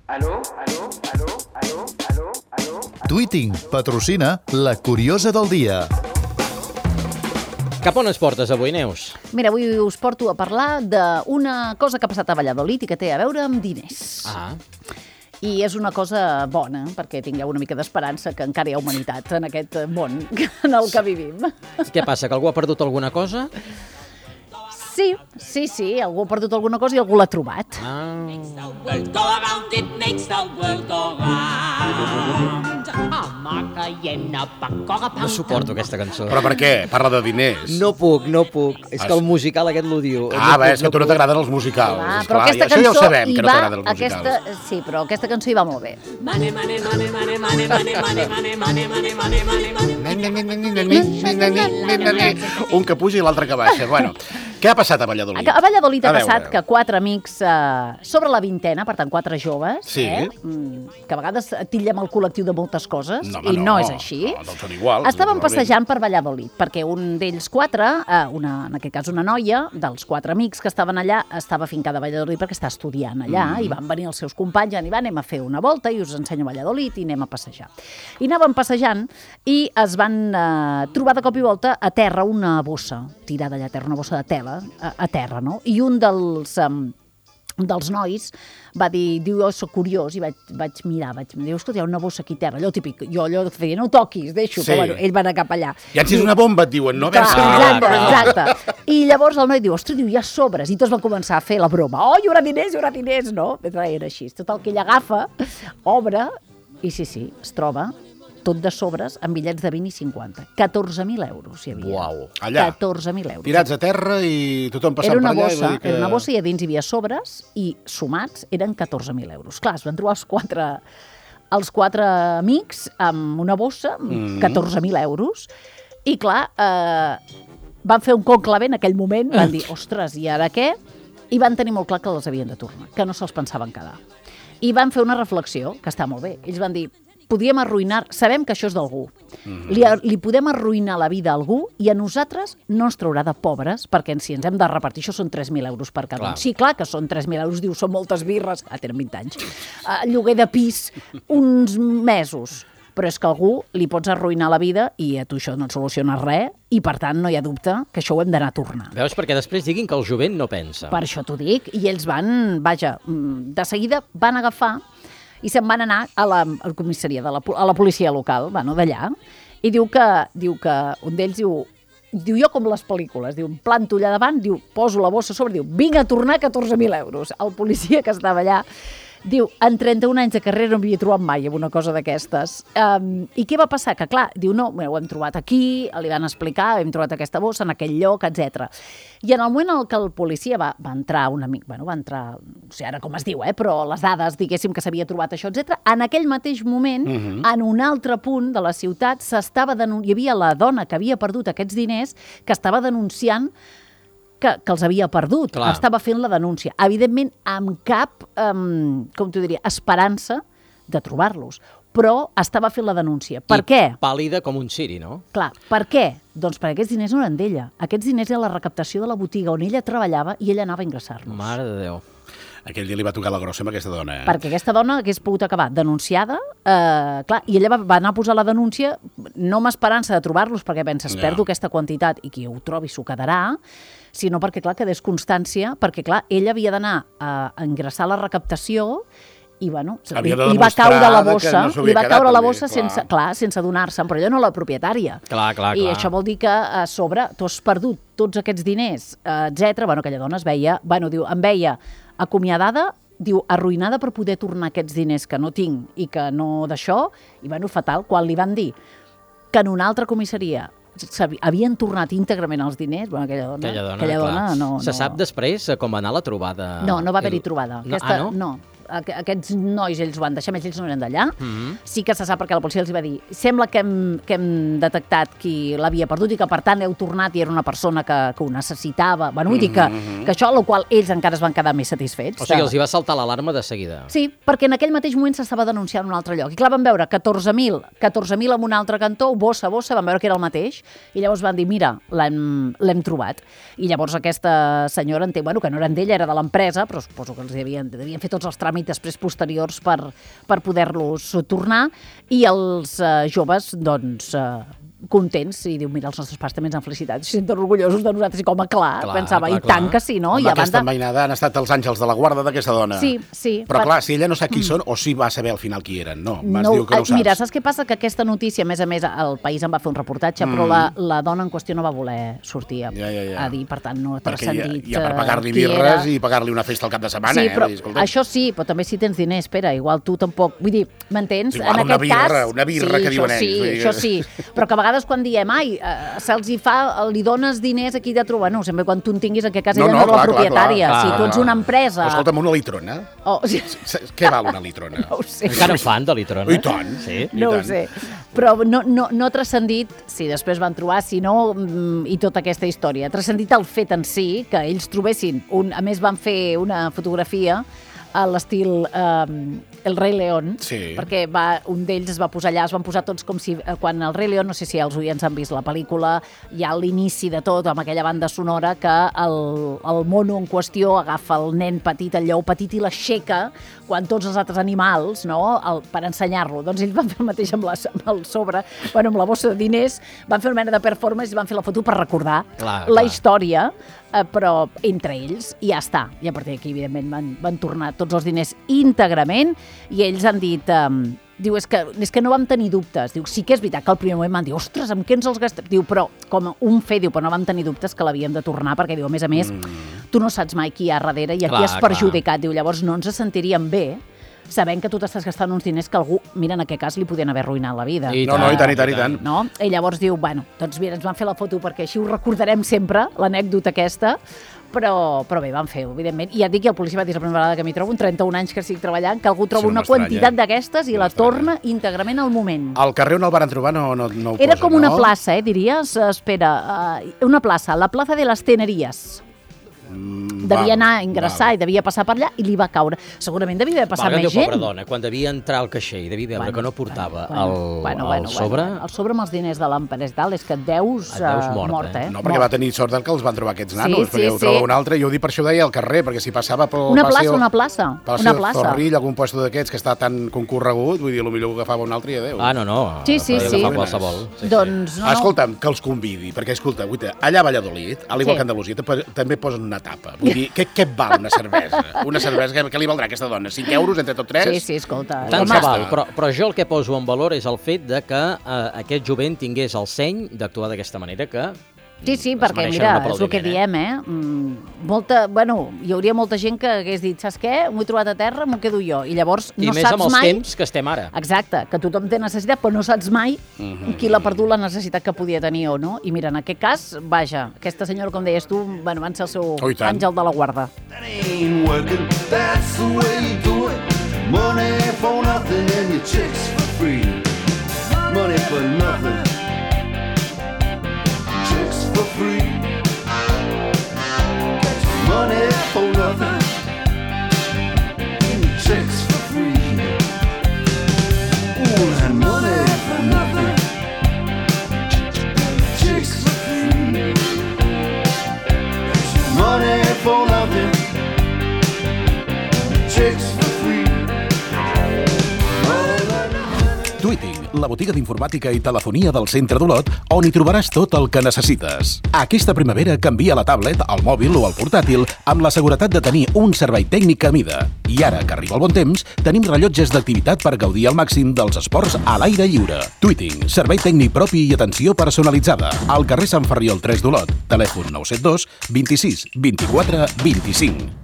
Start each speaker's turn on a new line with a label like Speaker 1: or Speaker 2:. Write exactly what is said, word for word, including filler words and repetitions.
Speaker 1: Aló, aló, aló, aló, aló, aló.
Speaker 2: Tweeting patrocina La Curiosa del Dia.
Speaker 3: Cap on ens portes avui, Neus?
Speaker 4: Mira, avui us porto a parlar d'una cosa que ha passat a Valladolid i que té a veure amb diners.
Speaker 3: Ah.
Speaker 4: I és una cosa bona, perquè tingueu una mica d'esperança que encara hi ha humanitat en aquest món en el que vivim.
Speaker 3: Què passa, que algú ha perdut alguna cosa?
Speaker 4: Sí, sí, sí, algú ha perdut alguna cosa i algú l'ha trobat.
Speaker 3: Ah. No suporto aquesta cançó.
Speaker 5: Però per què? Parla de diners.
Speaker 3: No puc, no puc. És que el musical aquest l'odio.
Speaker 5: Ah, va, és que a tu no t'agraden els musicals.
Speaker 4: Ah,
Speaker 5: Esclar,
Speaker 4: però aquesta
Speaker 5: això
Speaker 4: cançó
Speaker 5: ja ho sabem,
Speaker 4: hi
Speaker 5: que no
Speaker 4: va,
Speaker 5: t'agraden els musicals.
Speaker 4: aquesta, sí, però aquesta cançó hi va molt bé.
Speaker 5: Un que puja i l'altre que baixa. Bueno, què ha passat a Valladolid?
Speaker 4: A Valladolid ha
Speaker 5: A veure.
Speaker 4: passat que quatre amics eh, sobre la vintena, per tant, quatre joves,
Speaker 5: Sí.
Speaker 4: eh, mm, que a vegades titllem el col·lectiu de moltes coses,
Speaker 5: No, home,
Speaker 4: i no,
Speaker 5: no,
Speaker 4: és així,
Speaker 5: no, no són iguals,
Speaker 4: estaven
Speaker 5: naturalment.
Speaker 4: passejant per Valladolid, perquè un d'ells quatre, eh, una, en aquest cas una noia, dels quatre amics que estaven allà, estava fincada a Valladolid perquè està estudiant allà,
Speaker 5: Mm.
Speaker 4: i van venir els seus companys, i van, anem a fer una volta, i us ensenyo Valladolid, i anem a passejar. I anaven passejant, i es van eh, trobar de cop i volta a terra una bossa, tirada allà a terra, una bossa de tela, a, a terra, no? I un dels... Um, dels nois va dir, diu, jo soc curiós, i vaig, vaig mirar, vaig dir, escolta, hi ha una bossa aquí a terra, allò típic, jo allò feia, no ho toquis, deixo,
Speaker 5: Sí.
Speaker 4: però bueno, ell va anar cap allà.
Speaker 5: Ja si és una bomba, et diuen, no? A
Speaker 4: Clar,
Speaker 5: veure si-
Speaker 4: exacte,
Speaker 3: clar.
Speaker 4: exacte. I llavors el noi diu, ostres, diu, hi ha sobres, i tots van començar a fer la broma, oh, hi haurà diners, hi haurà diners, no? Era així, tot el que ell agafa, obre, i sí, sí, es troba tot de sobres amb bitllets de vint i cinquanta. catorze mil euros hi havia.
Speaker 3: Uau.
Speaker 5: Allà.
Speaker 4: catorze mil euros.
Speaker 5: Tirats a terra i tothom passant
Speaker 4: Era una
Speaker 5: per allà. i
Speaker 4: bossa,
Speaker 5: vull dir que...
Speaker 4: era una bossa i a dins hi havia sobres i sumats eren catorze mil euros. Clar, es van trobar els quatre, els quatre amics amb una bossa amb
Speaker 5: Mm.
Speaker 4: catorze mil euros i clar, eh, van fer un conclave en aquell moment, van dir, ostres, i ara què? I van tenir molt clar que els havien de tornar, que no se'ls pensaven quedar. I van fer una reflexió, que està molt bé. Ells van dir, podíem arruïnar, sabem que això és d'algú,
Speaker 5: Mm-hmm.
Speaker 4: li, li podem arruïnar la vida a algú i a nosaltres no ens traurà de pobres, perquè si ens hem de repartir, això són tres mil euros per cada
Speaker 3: Clar.
Speaker 4: un. Sí, clar que són tres mil euros, diu, són moltes birres, ah, tenen vint anys, uh, lloguer de pis, uns mesos, però és que a algú li pots arruïnar la vida i a tu això no et soluciona res i, per tant, no hi ha dubte que això ho hem d'anar a tornar.
Speaker 3: Veus? Perquè després diguin que el jovent no pensa.
Speaker 4: Per això t'ho dic. I ells van, vaja, mm, de seguida van agafar i se'n van anar a la, a la comissaria, de la, a la policia local, bueno, d'allà, i diu que, diu que un d'ells diu, diu, jo com les pel·lícules, diu, em planto allà davant, diu, poso la bossa a sobre, diu, vinc a tornar catorze mil euros. El policia que estava allà diu, en trenta-un anys de carrera no m'havia trobat mai amb una cosa d'aquestes. Um, I què va passar? Que clar, diu, no, ho hem trobat aquí, li van explicar, hem trobat aquesta bossa en aquell lloc, etcètera. I en el moment en què el policia va, va entrar un amic, bueno, va entrar, no sé ara com es diu, eh, però les dades, diguéssim, que s'havia trobat això, etcètera, en aquell mateix moment,
Speaker 5: Mhm.
Speaker 4: en un altre punt de la ciutat, s'estava denun... hi havia la dona que havia perdut aquests diners, que estava denunciant que, que els havia perdut.
Speaker 3: Clar.
Speaker 4: Estava fent la denúncia. Evidentment, amb cap, um, com t'ho diria, esperança de trobar-los. Però estava fent la denúncia. Per
Speaker 3: I
Speaker 4: què?
Speaker 3: pàl·lida com un ciri, no?
Speaker 4: Clar, per què? Doncs perquè aquests diners no eren d'ella. Aquests diners eren la recaptació de la botiga on ella treballava i ella anava a ingressar-los.
Speaker 3: Mare de Déu.
Speaker 5: Aquell dia li va tocar la grossa amb aquesta dona, eh?
Speaker 4: Perquè aquesta dona hagués pogut acabar denunciada, eh, clar, i ella va, va anar a posar la denúncia no amb esperança de trobar-los, perquè penses,
Speaker 5: Ja.
Speaker 4: perdo aquesta quantitat i qui ho trobi s'ho quedarà, sinó perquè, clar, quedés constància, perquè, clar, ella havia d'anar a, a ingressar la recaptació i, bueno, li,
Speaker 5: Havia de
Speaker 4: li va
Speaker 5: demostrar
Speaker 4: caure la
Speaker 5: que
Speaker 4: bossa,
Speaker 5: no s'ho
Speaker 4: li
Speaker 5: havia
Speaker 4: va
Speaker 5: quedat,
Speaker 4: caure la
Speaker 5: també,
Speaker 4: bossa
Speaker 5: clar.
Speaker 4: sense, clar, sense adonar-se'n, però ella no la propietària.
Speaker 3: Clar, clar,
Speaker 4: I
Speaker 3: clar.
Speaker 4: això vol dir que a sobre tu has perdut tots aquests diners, eh, etcètera. Bueno, aquella dona es veia, bueno, diu, em veia acomiadada, diu, arruïnada per poder tornar aquests diners que no tinc i que no d'això, i bueno, fatal, quan li van dir que en una altra comissaria havien tornat íntegrament els diners, bueno, aquella dona,
Speaker 3: Aquella dona,
Speaker 4: aquella
Speaker 3: clar.
Speaker 4: dona no,
Speaker 3: Se
Speaker 4: no...
Speaker 3: sap després eh, com va anar la trobada?
Speaker 4: No, no va haver-hi
Speaker 3: El-
Speaker 4: trobada.
Speaker 3: No,
Speaker 4: Aquesta,
Speaker 3: ah, no?
Speaker 4: no. Aqu- Aquests nois, ells ho van deixar, més ells no eren d'allà.
Speaker 3: Mhm.
Speaker 4: Sí que se sap perquè la policia els va dir sembla que hem, que hem detectat qui l'havia perdut i que, per tant, heu tornat i era una persona que, que ho necessitava. Bueno, vull dir que,
Speaker 5: Mhm.
Speaker 4: que això, a la qual ells encara es van quedar més satisfets.
Speaker 3: O sigui, els hi va saltar l'alarma de seguida.
Speaker 4: Sí, perquè en aquell mateix moment s'estava denunciant en un altre lloc. I clar, van veure catorze mil, catorze mil en un altre cantó, bossa, bossa, van veure que era el mateix, i llavors van dir, mira, l'hem l'hem trobat. I llavors aquesta senyora entén, bueno, que no eren d'ella, era de l'empresa, però suposo que els devien, devien fer tots els tràmits tràmits després posteriors per, per poder-los tornar, i els eh, joves, doncs, eh, contents, i diu, mira, els nostres pares també ens han felicitat, se senten orgullosos de nosaltres, i com a clar,
Speaker 3: Clar,
Speaker 4: pensava,
Speaker 3: clar,
Speaker 4: i tant
Speaker 3: clar.
Speaker 4: que sí, no?
Speaker 5: Amb
Speaker 4: I a
Speaker 5: aquesta
Speaker 4: banda...
Speaker 5: mainada han estat els àngels de la guarda d'aquesta dona.
Speaker 4: Sí, sí.
Speaker 5: Però
Speaker 4: per-
Speaker 5: clar, si ella no sap qui són, o si va saber al final qui eren, no? Vas
Speaker 4: No,
Speaker 5: dir que no ho saps.
Speaker 4: mira, saps què passa? Que aquesta notícia, a més a més, el País en va fer un reportatge, mm. però la, la dona en qüestió no va voler sortir a,
Speaker 5: Ja, ja, ja.
Speaker 4: a dir, per tant, no ha
Speaker 5: Perquè hi ha,
Speaker 4: transcendit
Speaker 5: hi ha per
Speaker 4: eh,
Speaker 5: pagar-li
Speaker 4: qui
Speaker 5: birres
Speaker 4: era.
Speaker 5: i pagar-li una festa al cap de setmana,
Speaker 4: Sí,
Speaker 5: eh?
Speaker 4: però
Speaker 5: Vull dir, escolta,
Speaker 4: això sí, però també si tens diners, espera, igual tu tampoc... Vull dir, m'entens?
Speaker 5: Igual
Speaker 4: En
Speaker 5: una
Speaker 4: aquest
Speaker 5: birra,
Speaker 4: cas,
Speaker 5: una birra
Speaker 4: sí,
Speaker 5: que diuen
Speaker 4: això sí,
Speaker 5: ells, vull dir
Speaker 4: això
Speaker 5: que-
Speaker 4: sí. Però que a vegades quan diem, ai, eh, se'ls hi fa, li dones diners aquí de trobar, no, sempre quan tu en tinguis, en aquest cas
Speaker 5: No,
Speaker 4: ella
Speaker 5: no,
Speaker 4: no és la
Speaker 5: clar, clar,
Speaker 4: propietària.
Speaker 3: clar,
Speaker 4: Si tu
Speaker 3: clar,
Speaker 4: ets
Speaker 3: clar.
Speaker 4: una empresa...
Speaker 5: Però escolta'm, una litrona.
Speaker 4: Oh, sí,
Speaker 5: S- Què val una litrona?
Speaker 4: no ho sé.
Speaker 3: Encara en fan de litrona?
Speaker 5: I tant.
Speaker 3: Sí?
Speaker 5: I
Speaker 4: No ho
Speaker 5: tant.
Speaker 4: sé, però no, no, no ha transcendit si després van trobar, si no, mm, i tota aquesta història. Ha transcendit el fet en si, que ells trobessin, un, a més van fer una fotografia a l'estil eh, El Rei León,
Speaker 5: Sí.
Speaker 4: perquè va, un d'ells es va posar allà, es van posar tots com si, eh, quan El Rei León, no sé si els oients han vist la pel·lícula, hi ha l'inici de tot, amb aquella banda sonora, que el, el mono en qüestió agafa el nen petit, el lleó petit, i l'aixeca quan tots els altres animals, no?, el, per ensenyar-lo. Doncs ells van fer el mateix amb, la, amb el sobre, bueno, amb la bossa de diners, van fer una mena de performance i van fer la foto per recordar
Speaker 3: Clar,
Speaker 4: la
Speaker 3: clar.
Speaker 4: història, eh, però entre ells, i ja està. I a partir d'aquí, evidentment, van, van tornar tots els diners íntegrament, i ells han dit... Eh, diu, és que, és que no vam tenir dubtes. Diu, sí que és veritat que al primer moment van dir, ostres, amb què ens els gastem? Diu, però com un fe, diu, però no vam tenir dubtes que l'havíem de tornar, perquè diu, a més a més, mm. tu no saps mai qui hi ha darrere i a qui
Speaker 3: Clar,
Speaker 4: has perjudicat. Diu, llavors no ens sentiríem bé sabent que tu t'estàs gastant uns diners que algú, mira, en aquest cas, li podien haver arruïnat la vida.
Speaker 3: I
Speaker 5: No, no, i tant, i tant, i tant.
Speaker 4: No? I llavors diu, bueno, doncs mira, ens van fer la foto perquè així ho recordarem sempre, l'anècdota aquesta, però, però bé, van fer-ho, evidentment. I ja et dic que el policia va dir la primera vegada que m'hi trobo, en trenta-un anys que estic treballant, que algú troba
Speaker 5: Sí, no
Speaker 4: una
Speaker 5: m'estranya.
Speaker 4: quantitat d'aquestes i
Speaker 5: No
Speaker 4: la
Speaker 5: m'estranya.
Speaker 4: torna íntegrament al moment.
Speaker 5: Al carrer on el van trobar no, no, no ho
Speaker 4: Era
Speaker 5: posa,
Speaker 4: com una
Speaker 5: no?
Speaker 4: plaça, eh, diries? Espera, uh, una plaça, la plaça de les Teneries.
Speaker 5: Mm,
Speaker 4: Devia
Speaker 5: val,
Speaker 4: anar a ingressar
Speaker 5: val.
Speaker 4: i devia passar per allà i li va caure. Segurament devia haver passat
Speaker 3: Valga
Speaker 4: més
Speaker 3: Déu, pobra
Speaker 4: gent.
Speaker 3: dona, quan devia entrar al caixer i devia veure
Speaker 4: Bueno,
Speaker 3: que no portava
Speaker 4: bueno,
Speaker 3: el,
Speaker 4: bueno,
Speaker 3: el
Speaker 4: bueno,
Speaker 3: sobre...
Speaker 4: Bueno, el sobre amb els diners de l'empresa tal, és que et deus,
Speaker 3: Et deus
Speaker 4: eh,
Speaker 3: mort,
Speaker 4: mort,
Speaker 3: eh?
Speaker 4: eh?
Speaker 5: No, perquè
Speaker 4: Mort.
Speaker 5: va tenir sort del que els van trobar aquests nanos,
Speaker 4: Sí,
Speaker 5: perquè
Speaker 4: sí,
Speaker 5: ho troba
Speaker 4: sí.
Speaker 5: un altre, i ho dic per això ho deia al carrer, perquè si passava pel
Speaker 4: Una
Speaker 5: paseo,
Speaker 4: plaça, una plaça,
Speaker 5: paseo
Speaker 4: una plaça.
Speaker 5: Zorrilla, algun puesto d'aquests que està tan concorregut, vull dir, potser ho agafava un altre i adéu.
Speaker 3: Ah, no, no.
Speaker 4: Sí, sí,
Speaker 3: podria
Speaker 4: sí.
Speaker 3: agafar qualsevol. Sí,
Speaker 4: Doncs no,
Speaker 5: Ah,
Speaker 4: no.
Speaker 5: escolta'm, que els convidi, perquè, escolta, guaita, allà a Valladolid, al igual
Speaker 4: Sí.
Speaker 5: que a Andalusia, te- també posen una tapa. Vull dir, què, què val una cervesa? Una cervesa, què, què li valdrà a aquesta dona? cinc euros entre tot tres?
Speaker 4: Sí, sí, escolta.
Speaker 3: Tant
Speaker 5: Home,
Speaker 3: se
Speaker 5: ja
Speaker 3: val,
Speaker 5: està.
Speaker 3: però, però jo el que poso en valor és el fet de que eh, aquest jovent tingués el seny d'actuar d'aquesta manera que
Speaker 4: Sí, sí,
Speaker 3: es
Speaker 4: perquè,
Speaker 3: mereixen
Speaker 4: mira,
Speaker 3: un
Speaker 4: és el que
Speaker 3: aplaudiment,
Speaker 4: diem, eh? Mm, molta, bueno, hi hauria molta gent que hagués dit, saps què? M'ho he trobat a terra, m'ho quedo jo. I llavors
Speaker 3: I
Speaker 4: no
Speaker 3: més
Speaker 4: saps
Speaker 3: amb els
Speaker 4: mai...
Speaker 3: temps que estem ara.
Speaker 4: Exacte, que tothom té necessitat, però no saps mai
Speaker 5: Mhm.
Speaker 4: qui l'ha perdut la necessitat que podia tenir o no. I mira, en aquest cas, vaja, aquesta senyora, com deies tu, bueno, van ser el seu
Speaker 5: Oh, i tant.
Speaker 4: àngel de la guarda.
Speaker 6: That ain't working, that's the way you do it. Money for nothing and your chicks for free. Money for nothing, chicks for free. Money for nothing, and your chicks for free. Ooh, and money for nothing, chicks for free. Money for nothing, chicks for free.
Speaker 5: Tweeting, la botiga d'informàtica i telefonia del centre d'Olot, on hi trobaràs tot el que necessites. Aquesta primavera canvia la tablet, el mòbil o el portàtil amb la seguretat de tenir un servei tècnic a mida. I ara que arriba el bon temps, tenim rellotges d'activitat per gaudir al màxim dels esports a l'aire lliure. Tweeting, servei tècnic propi i atenció personalitzada. Al carrer Sant Ferriol tres d'Olot. Telèfon nou set dos, vint-i-sis, vint-i-quatre, vint-i-cinc.